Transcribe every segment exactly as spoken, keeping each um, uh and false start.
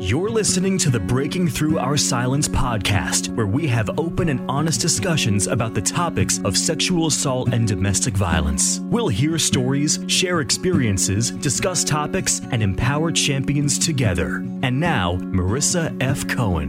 You're listening to the Breaking Through Our Silence podcast, where we have open and honest discussions about the topics of sexual assault and domestic violence. We'll hear stories, share experiences, discuss topics, and empower champions together. And now, Marissa F.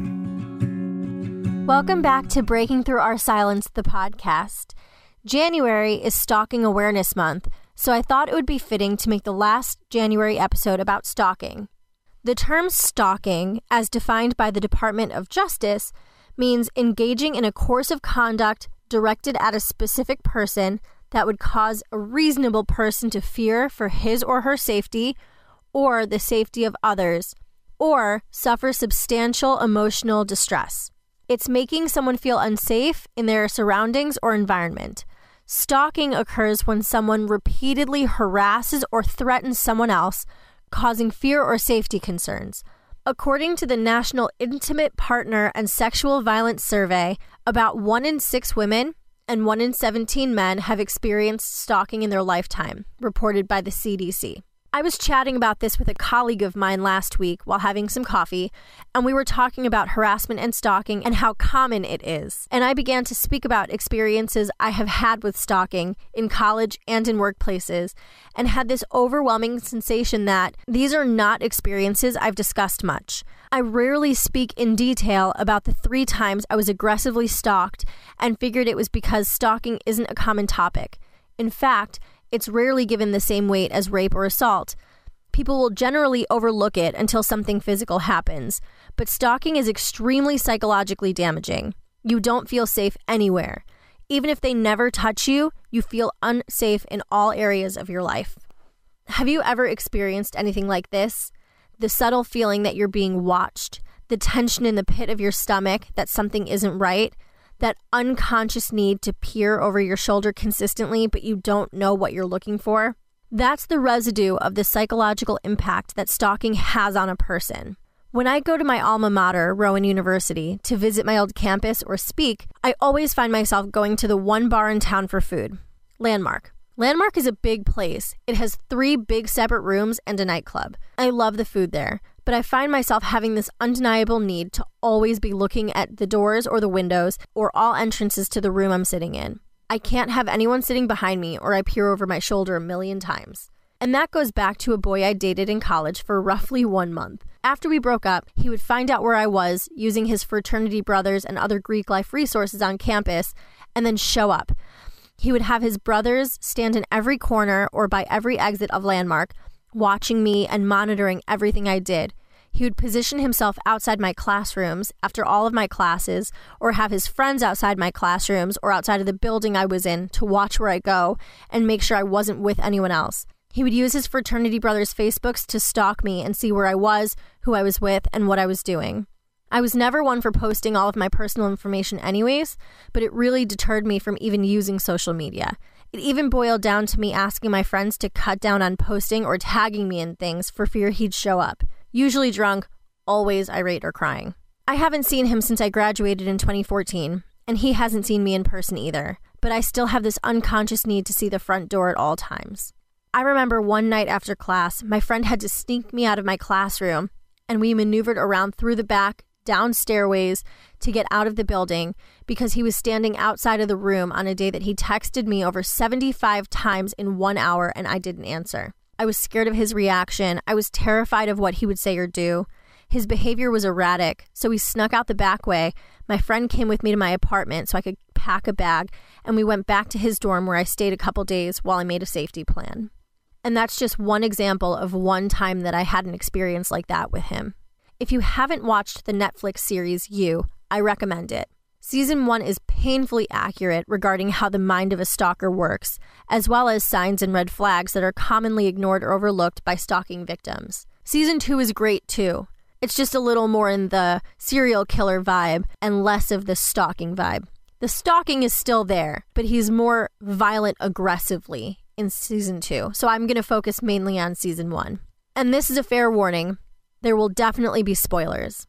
Cohen. Welcome back to Breaking Through Our Silence, the podcast. January is Stalking Awareness Month, so I thought it would be fitting to make the last January episode about stalking. The term stalking, as defined by the Department of Justice, means engaging in a course of conduct directed at a specific person that would cause a reasonable person to fear for his or her safety or the safety of others, or suffer substantial emotional distress. It's making someone feel unsafe in their surroundings or environment. Stalking occurs when someone repeatedly harasses or threatens someone else, causing fear or safety concerns. According to the National Intimate Partner and Sexual Violence Survey, about one in six women and one in seventeen men have experienced stalking in their lifetime, reported by the C D C. I was chatting about this with a colleague of mine last week while having some coffee, and we were talking about harassment and stalking and how common it is. And I began to speak about experiences I have had with stalking in college and in workplaces, and had this overwhelming sensation that these are not experiences I've discussed much. I rarely speak in detail about the three times I was aggressively stalked and figured it was because stalking isn't a common topic. In fact, it's rarely given the same weight as rape or assault. People will generally overlook it until something physical happens, but stalking is extremely psychologically damaging. You don't feel safe anywhere. Even if they never touch you, you feel unsafe in all areas of your life. Have you ever experienced anything like this? The subtle feeling that you're being watched, the tension in the pit of your stomach that something isn't right, that unconscious need to peer over your shoulder consistently, but you don't know what you're looking for. That's the residue of the psychological impact that stalking has on a person. When I go to my alma mater, Rowan University, to visit my old campus or speak, I always find myself going to the one bar in town for food, Landmark. Landmark is a big place. It has three big separate rooms and a nightclub. I love the food there, but I find myself having this undeniable need to always be looking at the doors or the windows or all entrances to the room I'm sitting in. I can't have anyone sitting behind me or I peer over my shoulder a million times. And that goes back to a boy I dated in college for roughly one month. After we broke up, he would find out where I was using his fraternity brothers and other Greek life resources on campus and then show up. He would have his brothers stand in every corner or by every exit of Landmark, watching me and monitoring everything I did. He would position himself outside my classrooms after all of my classes, or have his friends outside my classrooms or outside of the building I was in to watch where I go and make sure I wasn't with anyone else. He would use his fraternity brothers' Facebooks to stalk me and see where I was, who I was with, and what I was doing. I was never one for posting all of my personal information anyways, but it really deterred me from even using social media. It even boiled down to me asking my friends to cut down on posting or tagging me in things for fear he'd show up. Usually drunk, always irate or crying. I haven't seen him since I graduated in twenty fourteen, and he hasn't seen me in person either, but I still have this unconscious need to see the front door at all times. I remember one night after class, my friend had to sneak me out of my classroom, and we maneuvered around through the back, down stairways to get out of the building because he was standing outside of the room on a day that he texted me over seventy-five times in one hour and I didn't answer. I was scared of his reaction. I was terrified of what he would say or do. His behavior was erratic, so we snuck out the back way. My friend came with me to my apartment so I could pack a bag, and we went back to his dorm where I stayed a couple days while I made a safety plan. And that's just one example of one time that I had an experience like that with him. If you haven't watched the Netflix series You, I recommend it. Season one is painfully accurate regarding how the mind of a stalker works, as well as signs and red flags that are commonly ignored or overlooked by stalking victims. Season two is great too. It's just a little more in the serial killer vibe and less of the stalking vibe. The stalking is still there, but he's more violent aggressively in season two. So I'm going to focus mainly on season one. And this is a fair warning. There will definitely be spoilers.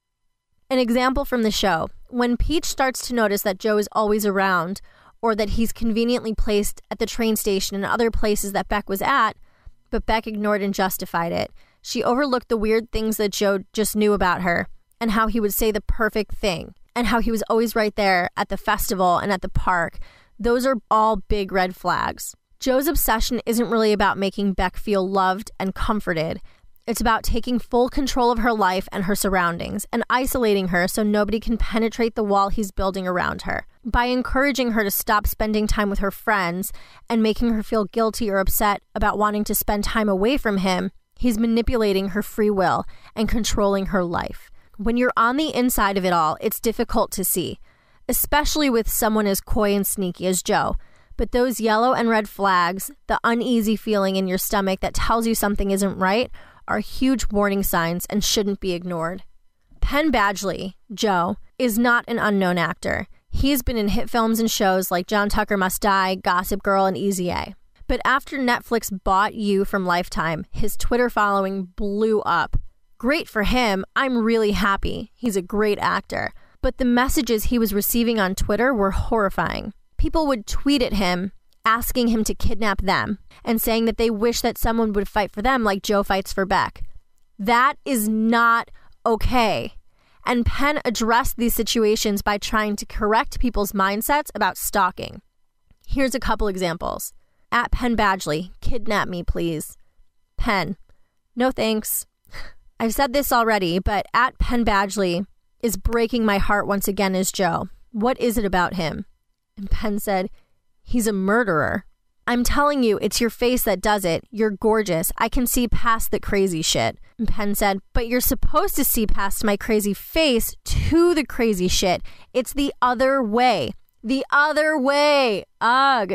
An example from the show, when Peach starts to notice that Joe is always around, or that he's conveniently placed at the train station and other places that Beck was at, but Beck ignored and justified it, She overlooked the weird things that Joe just knew about her, and how he would say the perfect thing, and how he was always right there at the festival and at the park. Those are all big red flags. Joe's obsession isn't really about making Beck feel loved and comforted. It's about taking full control of her life and her surroundings and isolating her so nobody can penetrate the wall he's building around her. By encouraging her to stop spending time with her friends and making her feel guilty or upset about wanting to spend time away from him, he's manipulating her free will and controlling her life. When you're on the inside of it all, it's difficult to see, especially with someone as coy and sneaky as Joe. But those yellow and red flags, the uneasy feeling in your stomach that tells you something isn't right, are huge warning signs and shouldn't be ignored. Penn Badgley, Joe, is not an unknown actor. He's been in hit films and shows like John Tucker Must Die, Gossip Girl, and Easy A. But after Netflix bought You from Lifetime, his Twitter following blew up. Great for him. I'm really happy. He's a great actor. But the messages he was receiving on Twitter were horrifying. People would tweet at him asking him to kidnap them and saying that they wish that someone would fight for them like Joe fights for Beck. That is not okay. And Penn addressed these situations by trying to correct people's mindsets about stalking. Here's a couple examples. At Penn Badgley, kidnap me, please. Penn, no thanks. I've said this already, but at Penn Badgley is breaking my heart once again as Joe. What is it about him? And Penn said, he's a murderer. I'm telling you, it's your face that does it. You're gorgeous. I can see past the crazy shit. And Penn said, but you're supposed to see past my crazy face to the crazy shit. It's the other way. The other way. Ugh.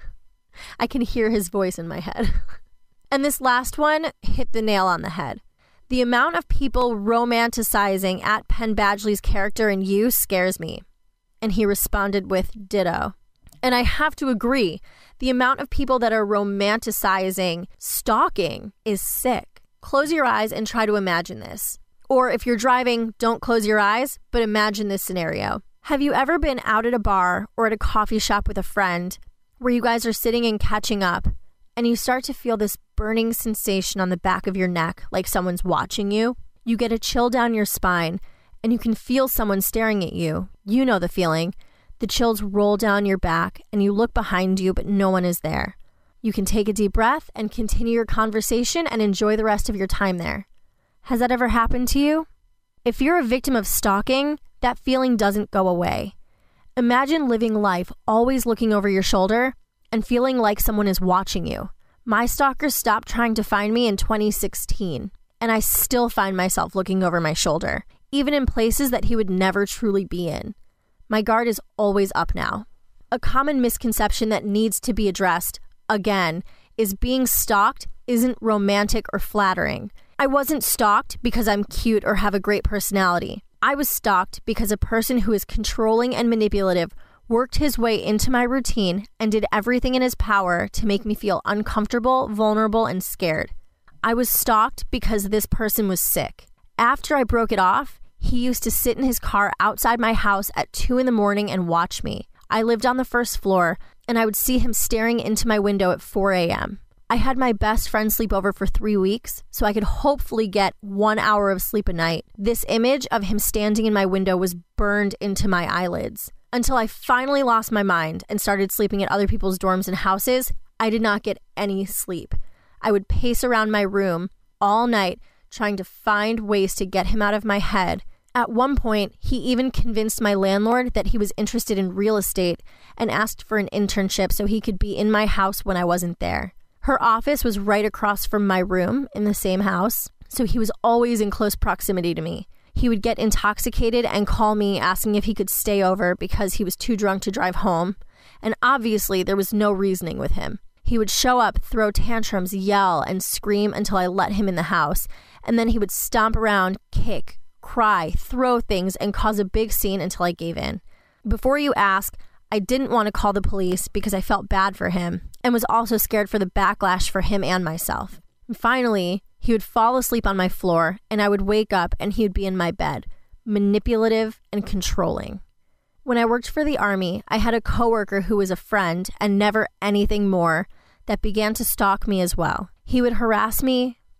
I can hear his voice in my head. And this last one hit the nail on the head. The amount of people romanticizing at Penn Badgley's character in You scares me. And he responded with ditto. And I have to agree, the amount of people that are romanticizing stalking is sick. Close your eyes and try to imagine this. Or if you're driving, don't close your eyes, but imagine this scenario. Have you ever been out at a bar or at a coffee shop with a friend where you guys are sitting and catching up and you start to feel this burning sensation on the back of your neck like someone's watching you? You get a chill down your spine and you can feel someone staring at you. You know the feeling. The chills roll down your back and you look behind you, but no one is there. You can take a deep breath and continue your conversation and enjoy the rest of your time there. Has that ever happened to you? If you're a victim of stalking, that feeling doesn't go away. Imagine living life always looking over your shoulder and feeling like someone is watching you. My stalker stopped trying to find me in twenty sixteen, and I still find myself looking over my shoulder, even in places that he would never truly be in. My guard is always up now. A common misconception that needs to be addressed, again, is being stalked isn't romantic or flattering. I wasn't stalked because I'm cute or have a great personality. I was stalked because a person who is controlling and manipulative worked his way into my routine and did everything in his power to make me feel uncomfortable, vulnerable, and scared. I was stalked because this person was sick. After I broke it off, he used to sit in his car outside my house at two in the morning and watch me. I lived on the first floor, and I would see him staring into my window at four a.m. I had my best friend sleep over for three weeks, so I could hopefully get one hour of sleep a night. This image of him standing in my window was burned into my eyelids. Until I finally lost my mind and started sleeping at other people's dorms and houses, I did not get any sleep. I would pace around my room all night trying to find ways to get him out of my head. At one point, he even convinced my landlord that he was interested in real estate and asked for an internship so he could be in my house when I wasn't there. Her office was right across from my room in the same house, so he was always in close proximity to me. He would get intoxicated and call me asking if he could stay over because he was too drunk to drive home. And obviously, there was no reasoning with him. He would show up, throw tantrums, yell, and scream until I let him in the house. And then he would stomp around, kick, cry, throw things, and cause a big scene until I gave in. Before you ask, I didn't want to call the police because I felt bad for him and was also scared for the backlash for him and myself. And finally, he would fall asleep on my floor and I would wake up and he would be in my bed, manipulative and controlling. When I worked for the Army, I had a coworker who was a friend and never anything more that began to stalk me as well. He would harass me,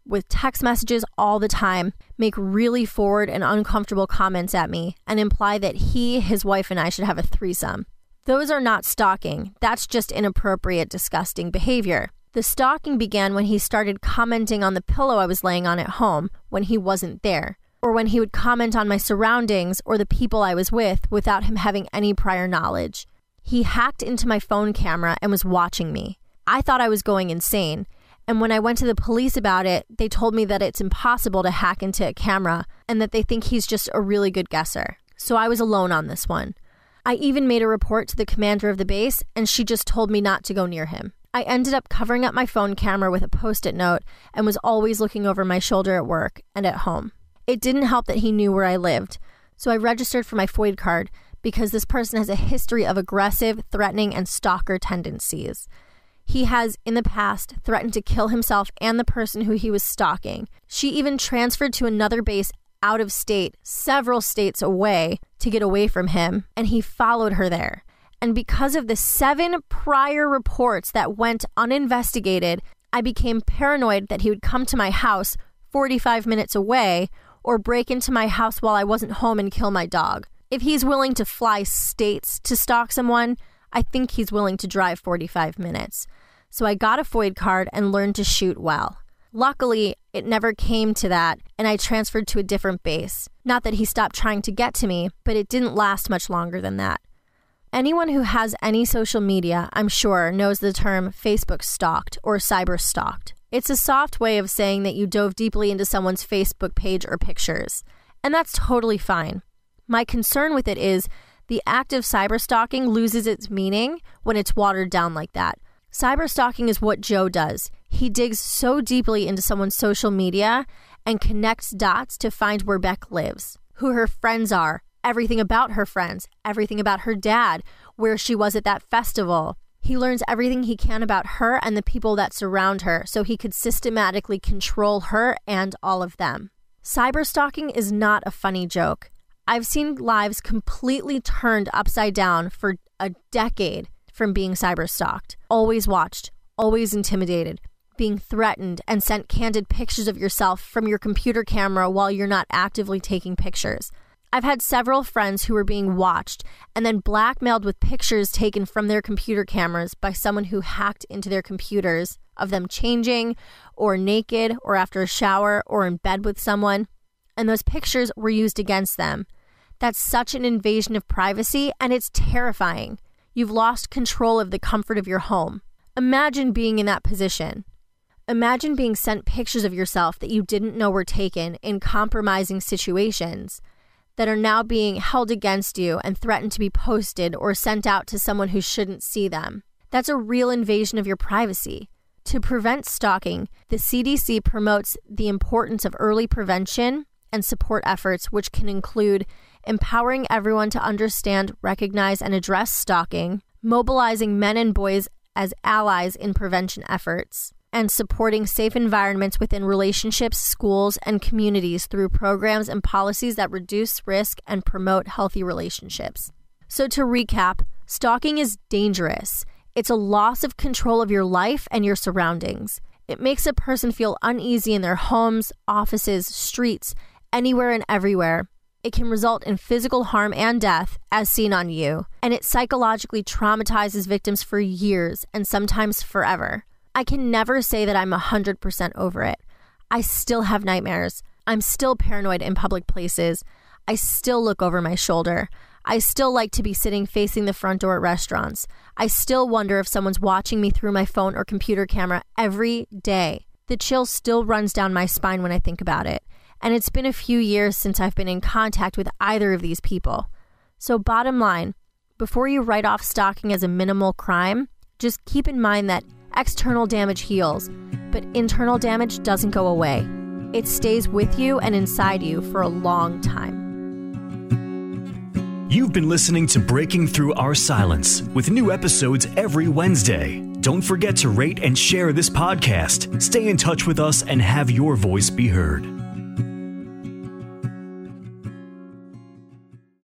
with text messages all the time, make really forward and uncomfortable comments at me, and imply that he, his wife, and I should have a threesome. Those are not stalking. That's just inappropriate, disgusting behavior. The stalking began when he started commenting on the pillow I was laying on at home when he wasn't there, or when he would comment on my surroundings or the people I was with without him having any prior knowledge. He hacked into my phone camera and was watching me. I thought I was going insane. And when I went to the police about it, they told me that it's impossible to hack into a camera and that they think he's just a really good guesser. So I was alone on this one. I even made a report to the commander of the base, and she just told me not to go near him. I ended up covering up my phone camera with a post-it note and was always looking over my shoulder at work and at home. It didn't help that he knew where I lived, so I registered for my F O I D card because this person has a history of aggressive, threatening, and stalker tendencies. He has, in the past, threatened to kill himself and the person who he was stalking. She even transferred to another base out of state, several states away, to get away from him, and he followed her there. And because of the seven prior reports that went uninvestigated, I became paranoid that he would come to my house forty-five minutes away or break into my house while I wasn't home and kill my dog. If he's willing to fly states to stalk someone, I think he's willing to drive forty-five minutes. So I got a F O I D card and learned to shoot well. Luckily, it never came to that, and I transferred to a different base. Not that he stopped trying to get to me, but it didn't last much longer than that. Anyone who has any social media, I'm sure, knows the term Facebook stalked or cyber stalked. It's a soft way of saying that you dove deeply into someone's Facebook page or pictures. And that's totally fine. My concern with it is the act of cyberstalking loses its meaning when it's watered down like that. Cyberstalking is what Joe does. He digs so deeply into someone's social media and connects dots to find where Beck lives, who her friends are, everything about her friends, everything about her dad, where she was at that festival. He learns everything he can about her and the people that surround her so he could systematically control her and all of them. Cyberstalking is not a funny joke. I've seen lives completely turned upside down for a decade from being cyberstalked. Always watched, always intimidated, being threatened, and sent candid pictures of yourself from your computer camera while you're not actively taking pictures. I've had several friends who were being watched and then blackmailed with pictures taken from their computer cameras by someone who hacked into their computers of them changing or naked or after a shower or in bed with someone, and those pictures were used against them. That's such an invasion of privacy, and it's terrifying. You've lost control of the comfort of your home. Imagine being in that position. Imagine being sent pictures of yourself that you didn't know were taken in compromising situations that are now being held against you and threatened to be posted or sent out to someone who shouldn't see them. That's a real invasion of your privacy. To prevent stalking, the C D C promotes the importance of early prevention and support efforts, which can include empowering everyone to understand, recognize, and address stalking, mobilizing men and boys as allies in prevention efforts, and supporting safe environments within relationships, schools, and communities through programs and policies that reduce risk and promote healthy relationships. So to recap, stalking is dangerous. It's a loss of control of your life and your surroundings. It makes a person feel uneasy in their homes, offices, streets, anywhere and everywhere. It can result in physical harm and death, as seen on You, and it psychologically traumatizes victims for years and sometimes forever. I can never say that I'm one hundred percent over it. I still have nightmares. I'm still paranoid in public places. I still look over my shoulder. I still like to be sitting facing the front door at restaurants. I still wonder if someone's watching me through my phone or computer camera every day. The chill still runs down my spine when I think about it. And it's been a few years since I've been in contact with either of these people. So bottom line, before you write off stalking as a minimal crime, just keep in mind that external damage heals, but internal damage doesn't go away. It stays with you and inside you for a long time. You've been listening to Breaking Through Our Silence with new episodes every Wednesday. Don't forget to rate and share this podcast. Stay in touch with us and have your voice be heard.